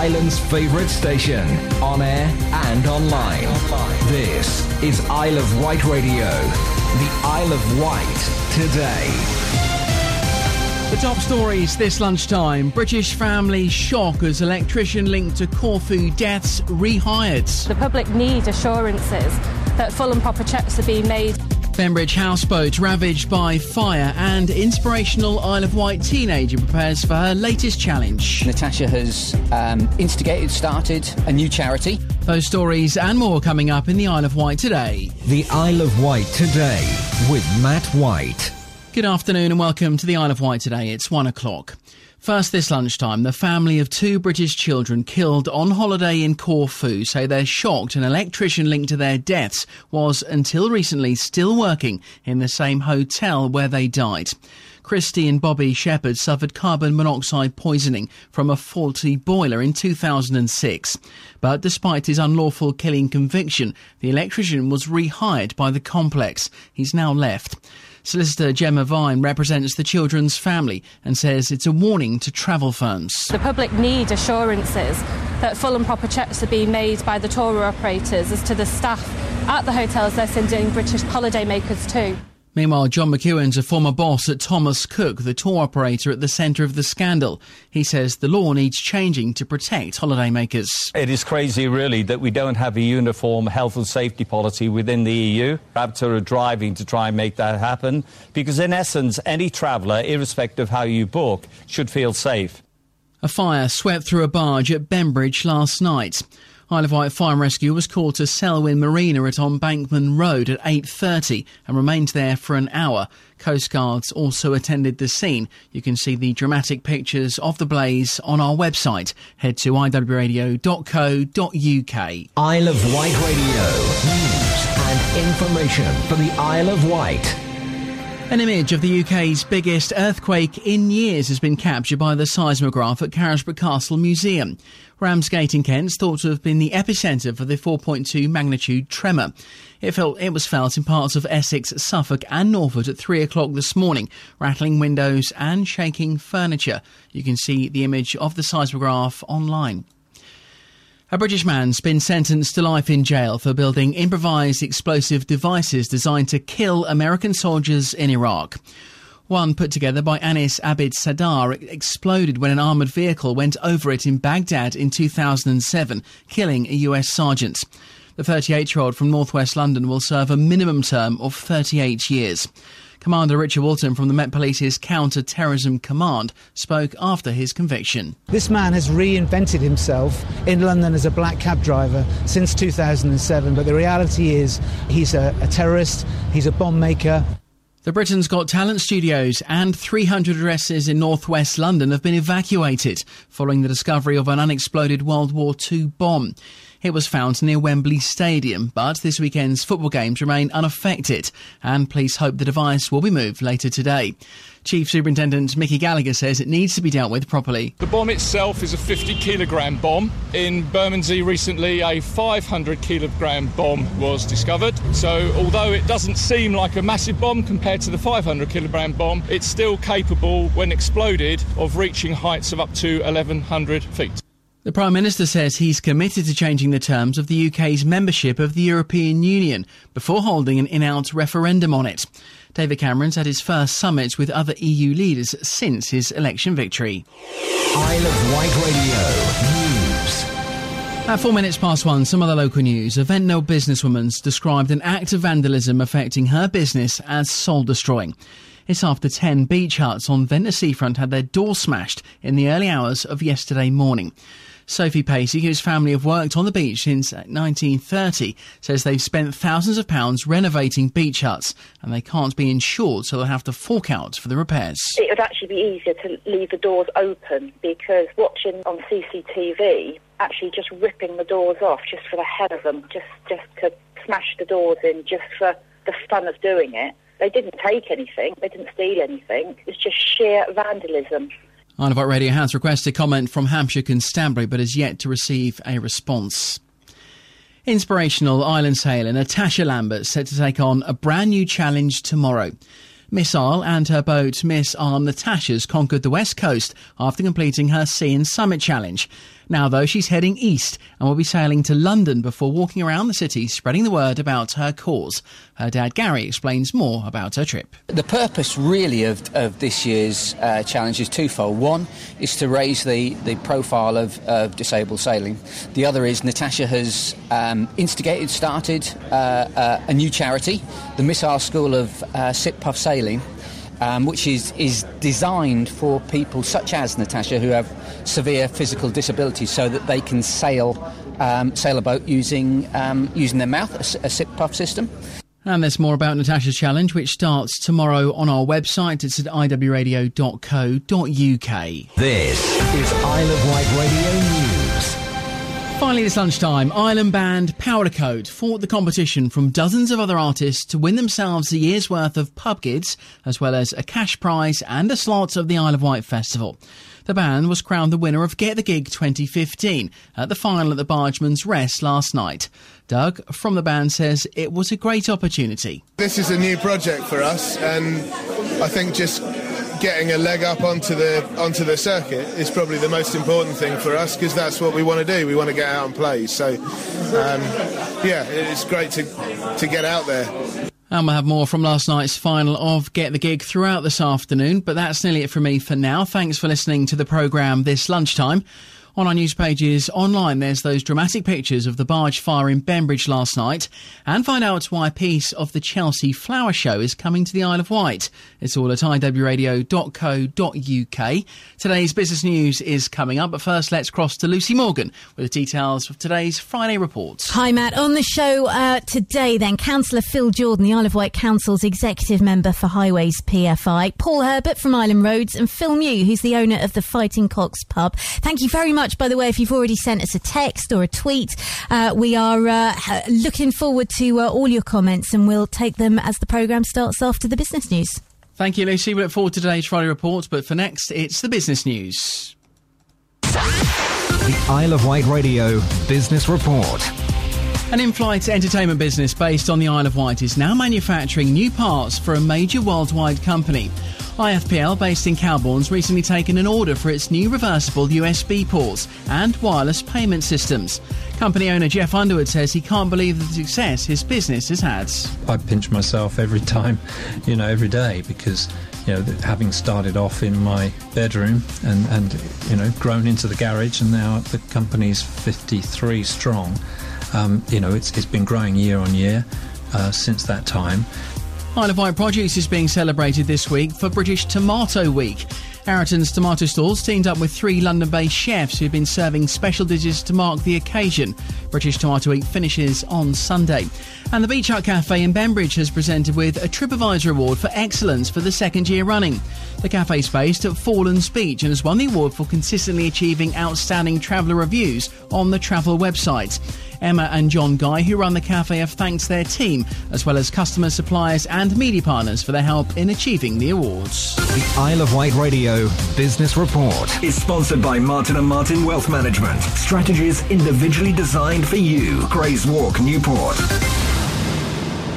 Ireland's favourite station, on air and online. This is Isle of Wight Radio. The Isle of Wight today. The top stories this lunchtime. British family shock as electrician linked to Corfu deaths rehired. The public need assurances that full and proper checks are being made. Bembridge houseboat ravaged by fire, and inspirational Isle of Wight teenager prepares for her latest challenge. Natasha has started a new charity. Those stories and more coming up in the Isle of Wight today. The Isle of Wight today with Matt White. Good afternoon and welcome to the Isle of Wight today. It's 1 o'clock. First this lunchtime, the family of two British children killed on holiday in Corfu say they're shocked an electrician linked to their deaths was, until recently, still working in the same hotel where they died. Christy and Bobby Shepherd suffered carbon monoxide poisoning from a faulty boiler in 2006. But despite his unlawful killing conviction, the electrician was rehired by the complex. He's now left. Solicitor Gemma Vine represents the children's family and says it's a warning to travel firms. The public need assurances that full and proper checks are being made by the tour operators as to the staff at the hotels they're sending British holidaymakers to. Meanwhile, John McEwen's a former boss at Thomas Cook, the tour operator at the centre of the scandal. He says the law needs changing to protect holidaymakers. It is crazy, really, that we don't have a uniform health and safety policy within the EU. Raptor are driving to try and make that happen, because in essence, any traveller, irrespective of how you book, should feel safe. A fire swept through a barge at Bembridge last night. Isle of Wight Fire and Rescue was called to Selwyn Marina at Embankment Road at 8:30 and remained there for an hour. Coast Guards also attended the scene. You can see the dramatic pictures of the blaze on our website. Head to iwradio.co.uk. Isle of Wight Radio. News and information for the Isle of Wight. An image of the UK's biggest earthquake in years has been captured by the seismograph at Carisbrooke Castle Museum. Ramsgate in Kent is thought to have been the epicentre for the 4.2 magnitude tremor. It was felt in parts of Essex, Suffolk and Norfolk at 3 o'clock this morning, rattling windows and shaking furniture. You can see the image of the seismograph online. A British man's been sentenced to life in jail for building improvised explosive devices designed to kill American soldiers in Iraq. One put together by Anis Abid Sadar exploded when an armoured vehicle went over it in Baghdad in 2007, killing a US sergeant. The 38-year-old from northwest London will serve a minimum term of 38 years. Commander Richard Walton from the Met Police's Counter-Terrorism Command spoke after his conviction. This man has reinvented himself in London as a black cab driver since 2007, but the reality is he's a terrorist, he's a bomb maker. The Britain's Got Talent studios and 300 addresses in northwest London have been evacuated following the discovery of an unexploded World War II bomb. It was found near Wembley Stadium, but this weekend's football games remain unaffected, and police hope the device will be moved later today. Chief Superintendent Mickey Gallagher says it needs to be dealt with properly. The bomb itself is a 50-kilogram bomb. In Bermondsey recently, a 500-kilogram bomb was discovered. So although it doesn't seem like a massive bomb compared to the 500-kilogram bomb, it's still capable, when exploded, of reaching heights of up to 1,100 feet. The Prime Minister says he's committed to changing the terms of the UK's membership of the European Union before holding an in-out referendum on it. David Cameron's had his first summit with other EU leaders since his election victory. Isle of Wight Radio News. At 4 minutes past 1, some other local news. A Ventnor businesswoman's described an act of vandalism affecting her business as soul-destroying. It's after 10 beach huts on Ventnor Seafront had their door smashed in the early hours of yesterday morning. Sophie Pacey, whose family have worked on the beach since 1930, says they've spent thousands of pounds renovating beach huts and they can't be insured, so they'll have to fork out for the repairs. It would actually be easier to leave the doors open, because watching on CCTV, actually just ripping the doors off just for the hell of them, just to smash the doors in, just for the fun of doing it. They didn't take anything, they didn't steal anything, it's just sheer vandalism. Isle of Wight Radio has requested comment from Hampshire Constabulary but has yet to receive a response. Inspirational island sailor Natasha Lambert set to take on a brand new challenge tomorrow. Miss Isle and her boat Miss Arm Natasha's conquered the West Coast after completing her Sea and Summit Challenge. Now, though, she's heading east and will be sailing to London before walking around the city spreading the word about her cause. Her dad, Gary, explains more about her trip. The purpose, really, of this year's challenge is twofold. One is to raise the profile of disabled sailing. The other is Natasha has started a new charity, the Miss Isle School of Sit Puff Sailing, which is designed for people such as Natasha who have severe physical disabilities, so that they can sail a boat using their mouth, a sit puff system. And there's more about Natasha's challenge, which starts tomorrow on our website. It's at iwradio.co.uk. This is Isle of Wight Radio News. Finally this lunchtime, Island band Powder Coat fought the competition from dozens of other artists to win themselves a year's worth of pub gigs, as well as a cash prize and a slot of the Isle of Wight Festival. The band was crowned the winner of Get the Gig 2015 at the final at the Bargeman's Rest last night. Doug from the band says it was a great opportunity. This is a new project for us, and I think just getting a leg up onto the circuit is probably the most important thing for us, because that's what we want to do. We want to get out and play. So, it's great to get out there. And we'll have more from last night's final of Get the Gig throughout this afternoon, but that's nearly it from me for now. Thanks for listening to the programme this lunchtime. On our news pages online, there's those dramatic pictures of the barge fire in Bembridge last night, and find out why a piece of the Chelsea Flower Show is coming to the Isle of Wight. It's all at iwradio.co.uk. Today's business news is coming up, but first let's cross to Lucy Morgan with the details of today's Friday reports. Hi Matt, on the show today then, Councillor Phil Jordan, the Isle of Wight Council's executive member for Highways PFI, Paul Herbert from Island Roads, and Phil Mew, who's the owner of the Fighting Cocks pub. Thank you very much, by the way, if you've already sent us a text or a tweet. We are looking forward to all your comments, and we'll take them as the programme starts after the business news. Thank you, Lucy. We look forward to today's Friday report, but for next, it's the business news. The Isle of Wight Radio Business Report. An in-flight entertainment business based on the Isle of Wight is now manufacturing new parts for a major worldwide company. IFPL, based in Calbourne's recently taken an order for its new reversible USB ports and wireless payment systems. Company owner Jeff Underwood says he can't believe the success his business has had. I pinch myself every time, every day, because having started off in my bedroom and grown into the garage, and now the company's 53 strong. It's been growing year on year since that time. Isle of Wight produce is being celebrated this week for British Tomato Week. Harrington's Tomato Stalls teamed up with 3 London-based chefs who've been serving special dishes to mark the occasion. British Tomato Week finishes on Sunday. And the Beach Hut Cafe in Bembridge has presented with a TripAdvisor Award for Excellence for the second year running. The cafe's based at Fallons Beach and has won the award for consistently achieving outstanding traveller reviews on the travel website. Emma and John Guy, who run the cafe, have thanked their team, as well as customers, suppliers and media partners for their help in achieving the awards. The Isle of Wight Radio Business Report is sponsored by Martin & Martin Wealth Management. Strategies individually designed for you. Grays Walk, Newport.